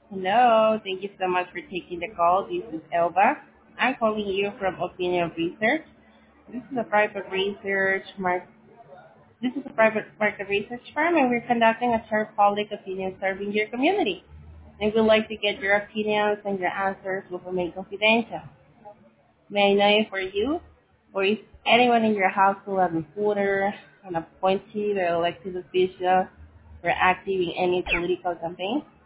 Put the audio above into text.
Hello, thank you so much for taking the call. This is Elba. I'm calling you from Opinion Research. This is a private research mar- This is a private market research firm, and we're conducting a short public opinion survey in your community. And we'd like to get your opinions and your answers will remain confidential. May I know if for you or is anyone in your household a reporter, an appointee, or elected official, or active in any political campaign?